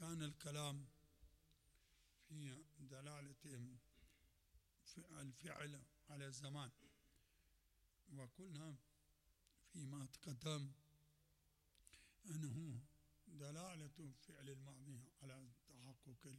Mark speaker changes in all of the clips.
Speaker 1: كان الكلام في دلالة الفعل على الزمان، وقلنا فيما تقدم أنه دلالة فعل الماضي على تحقق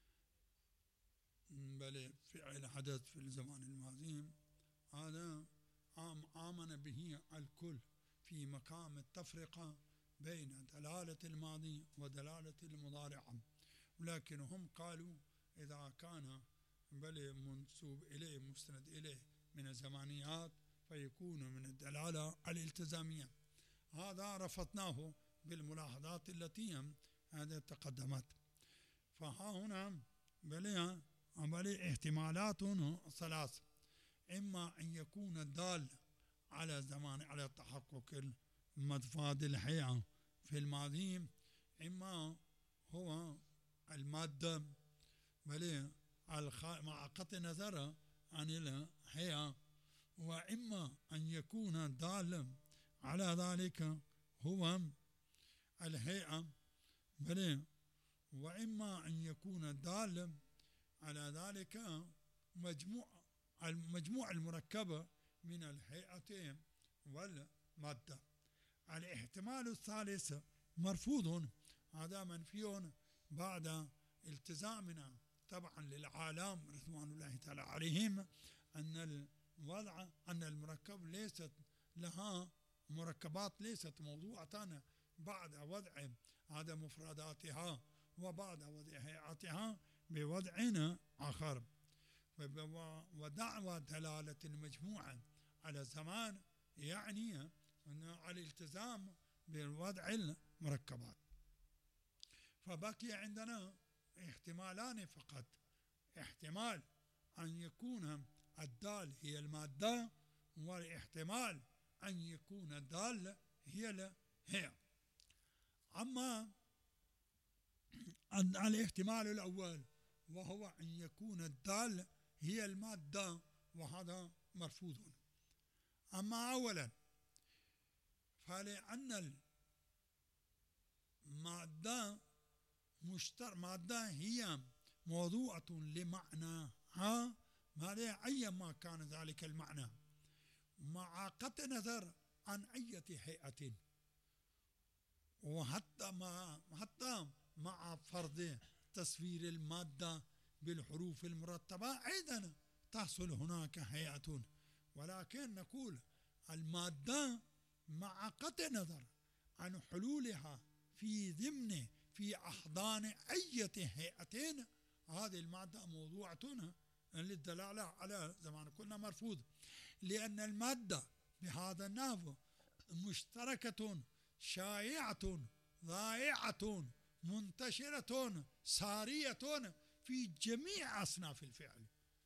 Speaker 1: بل فعل حدث في الزمان الماضي، هذا آمن به الكل في مقام التفرقة بين دلالة الماضي ودلالة المضارع، ولكن هم قالوا إذا كان بل منسوب إليه مستند إليه من الزمانيات فيكون من الدلالة الالتزامية. هذا رفضناه بالملاحظات التي هذه تقدمت. فها هنا بل احتمالات ثلاث: إما أن يكون الدال على زمان على تحقق المفاد الحياة في الماضي، إما هو المادة بل مع قطع نظر عن الحياة، وإما أن يكون دال على ذلك هو الهيئة بل، وإما أن يكون دال على ذلك المجموع المركبة من الهيئة والمادة. الاحتمال الثالث مرفوض، هذا منفي بعد التزامنا طبعا للعالم رضوان الله تعالى عليهم أن المركب ليست لها مركبات، ليست موضوعة بعد وضع هذا مفرداتها وبعد وضع هيئتها بوضع آخر. ودعوى دلالة المجموعة على الزمان يعني على الالتزام بوضع المركبات. فبقي عندنا احتمالان فقط: احتمال أن يكون الدال هي المادة، والاحتمال أن يكون الدال هي أما الاحتمال الأول وهو أن يكون الدال هي المادة، وهذا مرفوض. أما أولا فلأن المادة مادة هي موضوعة لمعناها أيما كان ذلك المعنى، مع قطع نظر عن أي هيئة، وحتى مع فرض تصوير المادة بالحروف المرتبة أيضا تحصل هناك هيئة، ولكن نقول المادة مع قطع نظر عن حلولها في أحضان أي هيئتين، هذه المادة موضوعة للدلالة على زمان. كنا مرفوض لأن المادة بهذا النحو مشتركة شائعة ضائعة منتشرة سارية في جميع أصناف الفعل،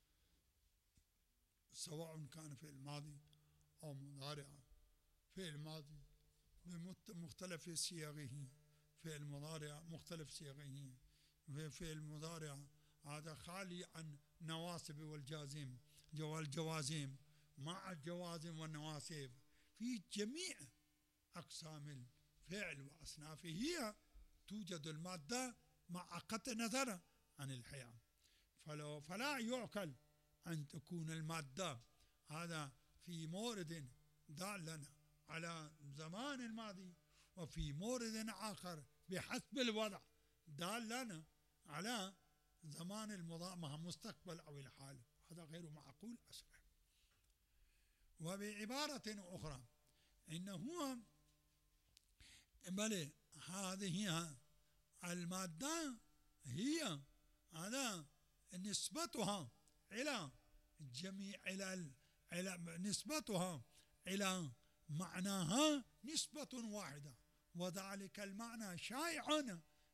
Speaker 1: سواء كان في الماضي أو مضارع. في الماضي بمختلف صيغه، في المضارع مختلف صيغه، في المضارع هذا خالي عن نواصب والجوازم مع الجوازم والنواصب في جميع أقسام الفعل وأصنافه هي توجد المادة مع قطع نظر عن الحياة. فلا يعقل أن تكون المادة هذا في مورد دالا على زمان الماضي، وفي مورد آخر بحسب الوضع دالا على زمان المستقبل أو الحال. هذا غير معقول أصلا. وبعبارة أخرى إنه بل هذه المادة هي على نسبتها إلى نسبتها إلى معناها نسبة واحدة، وذلك المعنى شائع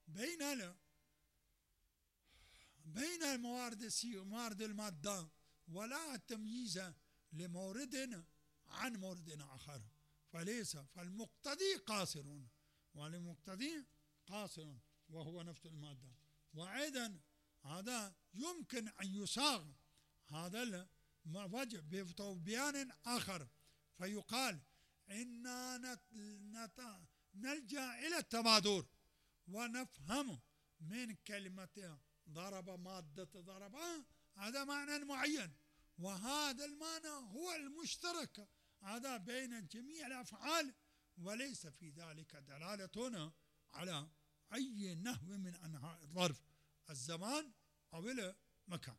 Speaker 1: بين موارد المادة، ولا تمييز لمورد عن مورد آخر. فالمقتضي قاصر، والمقتضي قاصر وهو نفس المادة. وأيضا هذا يمكن أن يصاغ هذا الوجه ببيان آخر، فيقال إننا نلجأ إلى التبادر ونفهم من كلمة ضرب، مادة ضرب، هذا معنى معين، وهذا المعنى هو المشترك هذا بين جميع الأفعال، وليس في ذلك دلالة على أي نحو من أنواع الظرف، الزمان أو المكان.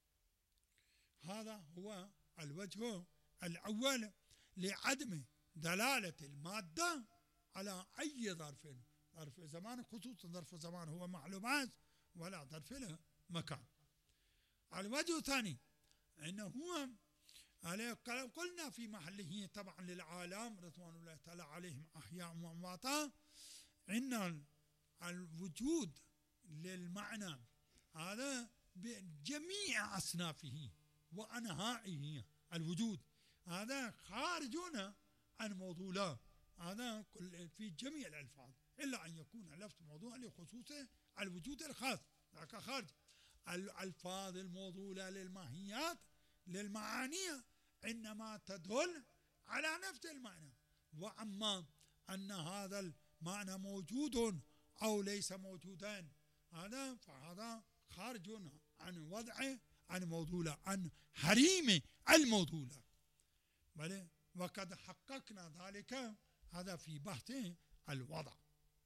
Speaker 1: هذا هو الوجه الأول لعدم دلالة المادة على أي ظرف، ظرف زمان، خصوصا ظرف زمان هو معلومات، ولا ظرف مكان. الوجه الثاني أنه هو قلنا في محله طبعا للعالم رضوان الله تعالى عليهم أحياء وأمواتا، إن الوجود للمعنى هذا بجميع أصنافه وأنحائه، الوجود هذا خارجون عن موضوعه، هذا في جميع الألفاظ، إلا أن يكون لفظ موضوع لخصوص الوجود الخاص، ذاك خارج. الألفاظ الموضوعة للماهيات للمعاني إنما تدل على نفس المعنى، وأما أن هذا المعنى موجود أو ليس موجودا فهذا خارج عن وضع، عن موضوع، عن حريم الموضوع. بل وقد حققنا ذلك هذا في بحث الوضع،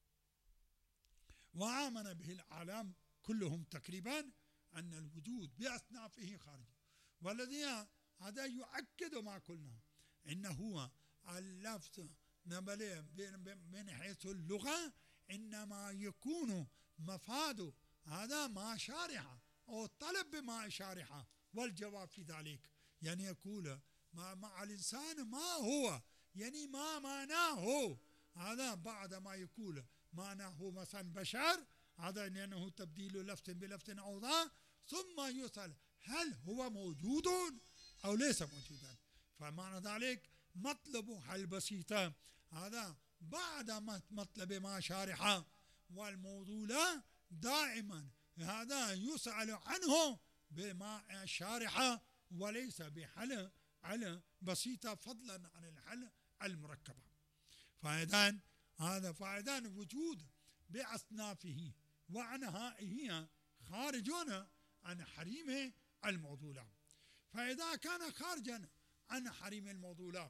Speaker 1: وآمن به العالم كلهم تقريبا أن الوجود بأصنافه خارج. والذي هذا يؤكد ما قلنا، إنه هو اللفظ من حيث اللغة إنما يكون مفاد هذا ما شارحة أو طلب بما شارحة، والجواب في ذلك يعني يقول مع الإنسان ما هو، يعني ما معناه هذا، بعد ما يقول معناه مثلا بشر، هذا لأنه تبديل لفظ بلفظ أو ذا، ثم يسأل هل هو موجود أو ليس موجودا. فمعنى ذلك مطلبها البسيطة هذا بعد مطلب ما شارحة، والموضوع دائما هذا يسأل عنه بما شارحة وليس بحل على بسيطة، فضلا عن الحل المركبة. فإذن هذا فإذن وجود بأصنافه وأنحائه خارجون عن حريم الموضوع. فإذا كان خارجا عن حريم الموضوع،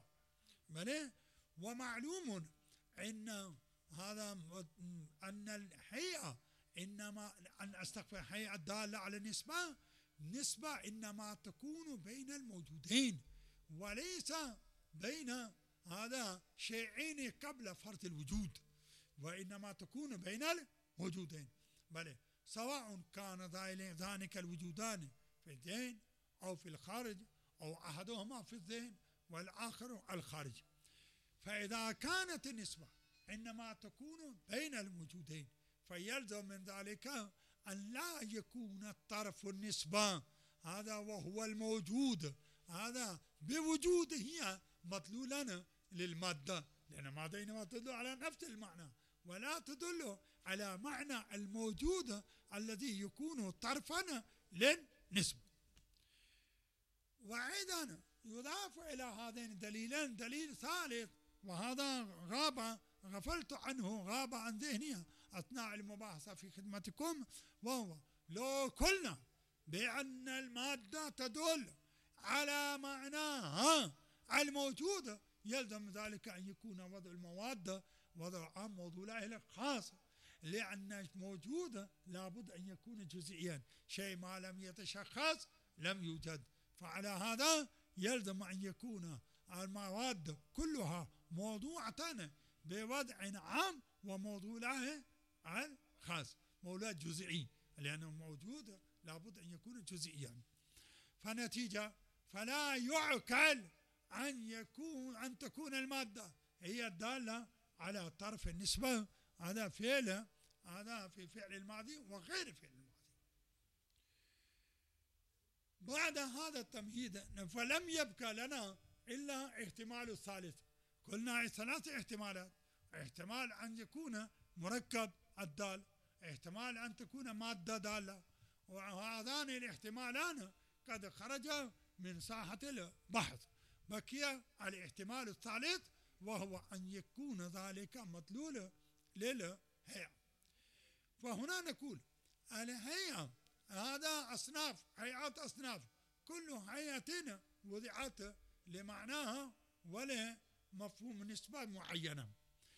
Speaker 1: ومعلوم أن هذا أن الهيئة إنما أن أستغفر الهيئة الدالة على النسبة، نسبة إنما تكون بين الموجودين، وليس بين هذا شيئين قبل فرض الوجود، وإنما تكون بين الوجودين. بل سواء كان ذلك الوجودان في الذهن أو في الخارج، أو أحدهما في الذهن والآخر الخارج. فإذا كانت النسبة إنما تكون بين الموجودين، فيلزم من ذلك أن لا يكون الطرف النسبة هذا وهو الموجود هذا بوجوده مدلولا للمادة، لأن المادة إنما تدل على نفس المعنى ولا تدل على معنى الموجود الذي يكون طرفا للنسبة. وأيضا يضاف إلى هذين الدليلين دليل ثالث، وهذا غفلت عنه، غاب عن ذهني أثناء المباحثة في خدمتكم، وهو لو قلنا بأن المادة تدل على معناها الموجود، يلزم ذلك أن يكون وضع المواد وضع عام موضوع له خاص، لأن الموجود لابد أن يكون جزئيا، شيء ما لم يتشخص لم يوجد. فعلى هذا يلزم أن يكون المواد كلها موضوعة بوضع عام وموضوعه الخاص، موضوع جزئي، لأنه موجود لابد أن يكون جزئيا. فنتيجة فلا يعقل أن تكون المادة هي الدالة على طرف النسبة، هذا فعل، هذا في فعل الماضي وغير فعل الماضي. بعد هذا التمهيد فلم يبقى لنا إلا احتمال الثالث. قلنا ثلاث احتمالات: احتمال أن يكون مركب الدال، احتمال أن تكون مادة دالة، وهذان الاحتمالان قد خرجا من ساحة البحث. بقي الاحتمال الثالث وهو أن يكون ذلك مدلول للهيئة. فهنا نقول الهيئة هذا أصناف، هيئات أصناف، كل هيئة وضعت لمعناها ولمفهوم نسبة معينة.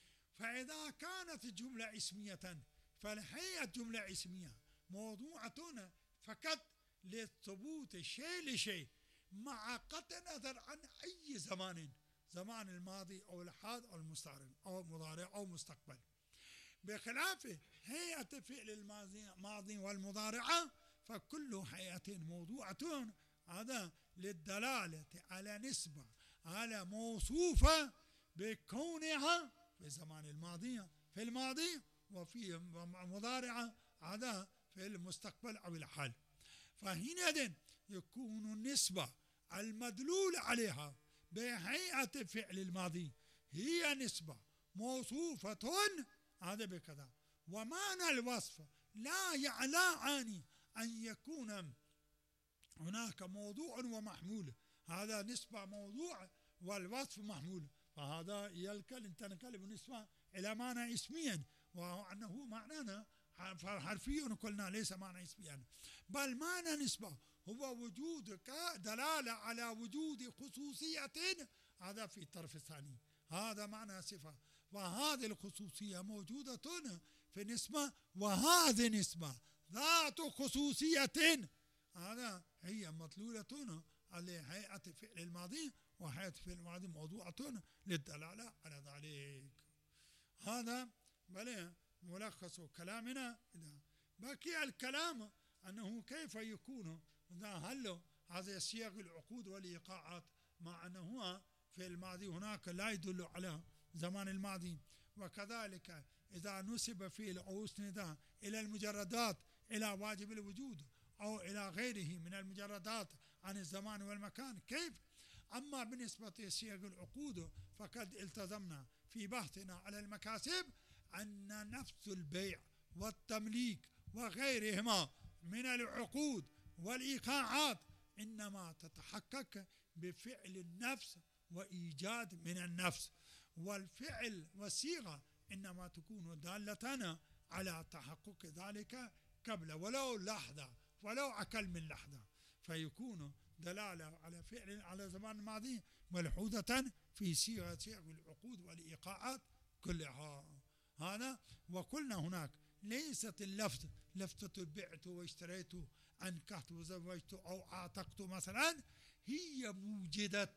Speaker 1: فإذا كانت جملة اسمية فالهيئة جملة اسمية موضوعة فقط لثبوت شيء لشيء مع قطع النظر عن أي زمان الماضي أو الحاضر أو المستقبل أو المضارع أو المستقبل، بخلاف هيئة فعل الماضي والمضارعة فكل هيئة موضوعة هذا للدلالة على نسبة على موصوفة بكونها في زمان في الماضي وفي مضارعة هذا في المستقبل أو الحال. فحينئذ يكون النسبة المدلول عليها بهيئة فعل الماضي هي نسبة موصوفة هذا بكذا، ومعنى الوصف لا يعني أن يكون هناك موضوع ومحمول، هذا نسبة موضوع والوصف محمول، فهذا تنقلب نسبة إلى معنى اسميا، وأنه معنانا حرفي قلنا ليس معنى اسميا، بل معنى نسبة هو وجود دلالة على وجود خصوصية هذا في الطرف الثاني، هذا معنى صفة، وهذه الخصوصية موجودة في نسبة، وهذه نسبة ذات خصوصية هذا هي مطلولة على هيئة فعل الماضي، وهيئة فعل الماضي موضوعة للدلالة على ذلك. هذا بل ملخص كلامنا. بقي الكلام أنه كيف يكون هل هذا سياق العقود والإيقاعات مع أنه في الماضي هناك لا يدل على زمان الماضي، وكذلك إذا نسب فعل أو أسند إلى المجردات إلى واجب الوجود أو إلى غيره من المجردات عن الزمان والمكان كيف؟ أما بالنسبة لسياق العقود فقد التزمنا في بحثنا على المكاسب أن نفس البيع والتمليك وغيرهما من العقود والإيقاعات إنما تتحقق بفعل النفس وإيجاد من النفس، والفعل والصيغة إنما تكون دالة على تحقق ذلك قبل ولو لحظة ولو أقل من لحظة، فيكون دلالة على فعل على زمان الماضي ملحوظة في صيغ العقود والإيقاعات كلها. هذا وقلنا هناك ليست اللفظ لفظة بعت واشتريت أنكحت وزوجت أو أعتقت مثلا هي موجدة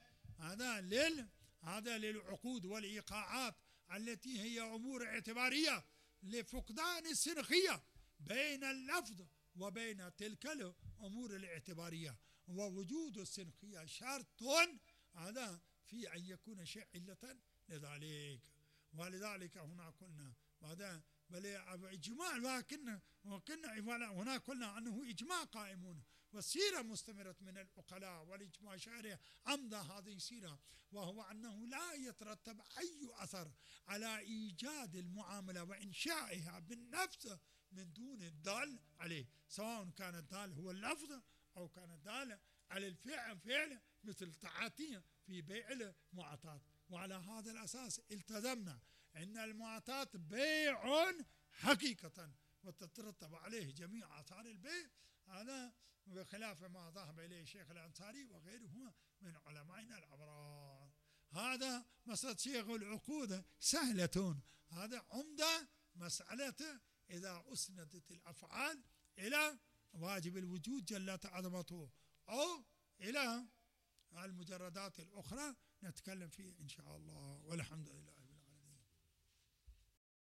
Speaker 1: هذا للعقود والإيقاعات التي هي أمور اعتبارية لفقدان السنخية بين اللفظ وبين تلك الأمور الاعتبارية، ووجود السنخية شرط هذا في أن يكون شيء علة لذلك. ولذلك هنا قلنا هذا بل إجماع، لكن هنا قلنا أنه إجماع قائمون والسيرة مستمرة من العقلاء والإجماع شارع أمضى هذه السيرة، وهو أنه لا يترتب أي أثر على إيجاد المعاملة وإنشائها بالنفس من دون الدال عليه، سواء كان الدال هو اللفظ أو كان الدال على الفعل مثل تعاطي في بيع المعاطات. وعلى هذا الأساس التزمنا أن المعاطات بيع حقيقة وتترتب عليه جميع آثار البيع، هذا بخلاف ما ذهب إليه الشيخ الأنصاري وغيره من علمائنا الأبرار. هذا مسألة صيغ العقود سهلة، هذا عمدة مسألة إذا أسندت الأفعال إلى واجب الوجود جلت عظمته أو إلى المجردات الأخرى نتكلم فيه إن شاء الله، والحمد لله.